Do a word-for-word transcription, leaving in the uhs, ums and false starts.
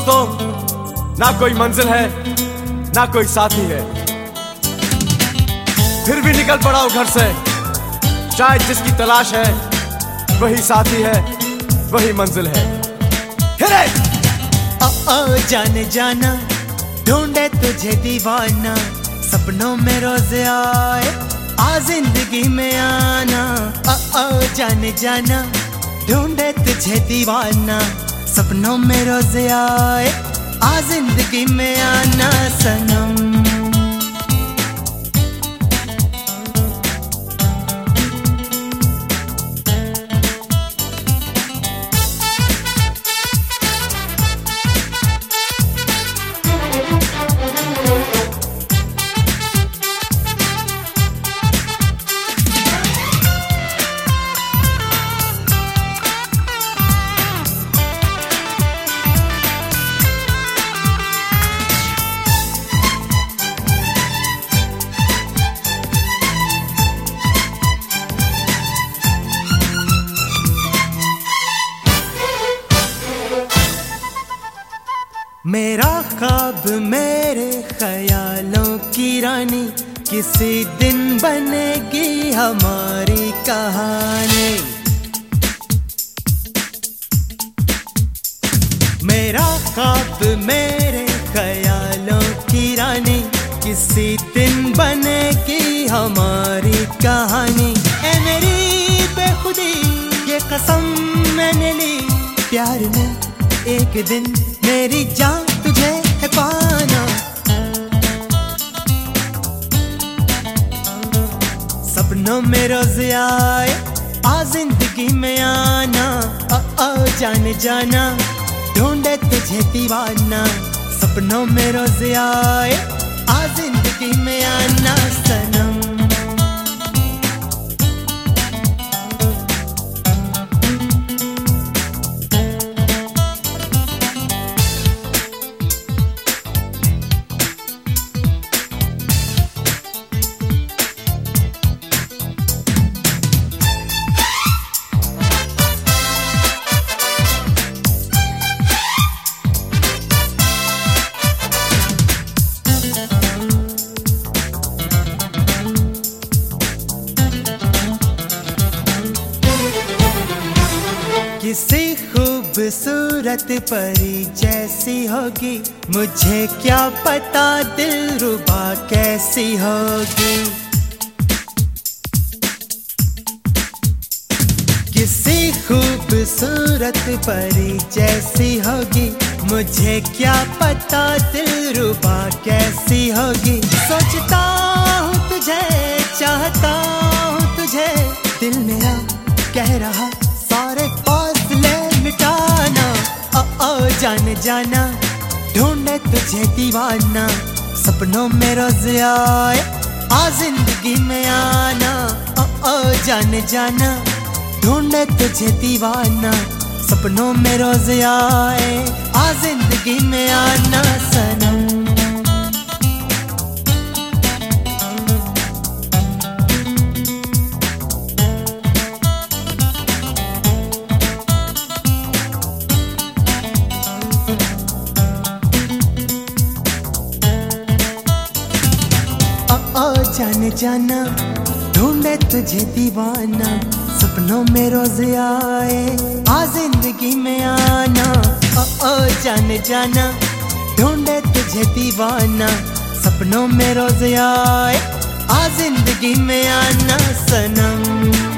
दोस्तों, ना कोई मंजिल है ना कोई साथी है, फिर भी निकल पड़ा हूं घर से। शायद जिसकी तलाश है वही साथी है, वही मंजिल है। हिरे! ओ ओ जाने जाना, ढूंढे तुझे दीवाना, सपनों में रोज आए आ जिंदगी में आना। ओ ओ जाने जाना, ढूंढे तुझे दीवाना, सपनों में रोज आए आ जिंदगी में आना सनम। मेरा ख्वाब मेरे ख्यालों की रानी, किसी दिन बनेगी हमारी कहानी। मेरा ख्वाब मेरे ख्यालों की रानी, किसी दिन बनेगी हमारी कहानी। ए मेरी बेखुदी ये कसम मैंने ली, प्यार में एक दिन मेरी जान तुझे है पाना। सपनों में रोज आए आ जिंदगी में आना। ओ ओ जाने जाना, ढूंढे तुझे दीवाना, सपनों में रोज आए आ जिंदगी में आना सनम। किसी खूबसूरत परी जैसी होगी, मुझे क्या पता दिलरुबा कैसी होगी। किसी खूबसूरत परी जैसी होगी, मुझे क्या पता दिलरुबा कैसी होगी। सोचता हूँ तुझे, चाहता हूँ तुझे, दिल मेरा कह रहा सारे फासले मिटाना। ओ ओ जाने जाना, ढूंढे तुझे दीवाना, सपनों में रोज आए आ जिंदगी में आना। ओ ओ जाने जाना, ढूंढे तुझे दीवाना, सपनों में रोज आए आ जिंदगी में आना सनम। जाने जाना, ढूंढे तुझे दीवाना, सपनों में रोज आए आ जिंदगी में आना। ओ ओ जाने जाना, ढूंढे तुझे दीवाना, सपनों में रोज आए आ जिंदगी में आना सनम।